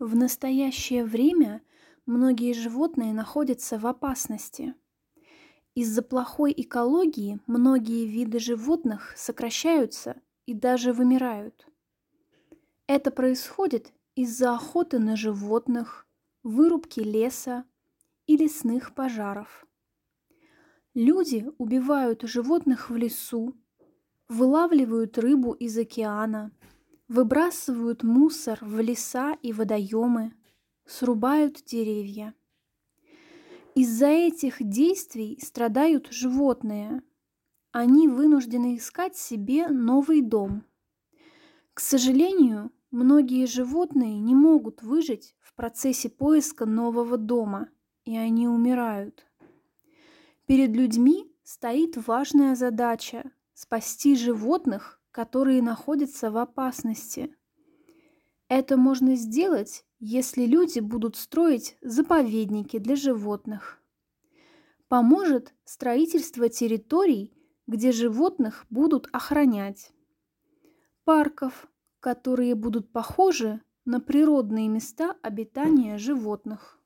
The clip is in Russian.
В настоящее время многие животные находятся в опасности. Из-за плохой экологии многие виды животных сокращаются и даже вымирают. Это происходит из-за охоты на животных, вырубки леса и лесных пожаров. Люди убивают животных в лесу, вылавливают рыбу из океана, выбрасывают мусор в леса и водоемы, срубают деревья. Из-за этих действий страдают животные. Они вынуждены искать себе новый дом. К сожалению, многие животные не могут выжить в процессе поиска нового дома, и они умирают. Перед людьми стоит важная задача – спасти животных, которые находятся в опасности. Это можно сделать, если люди будут строить заповедники для животных. Поможет строительство территорий, где животных будут охранять. Парков, которые будут похожи на природные места обитания животных.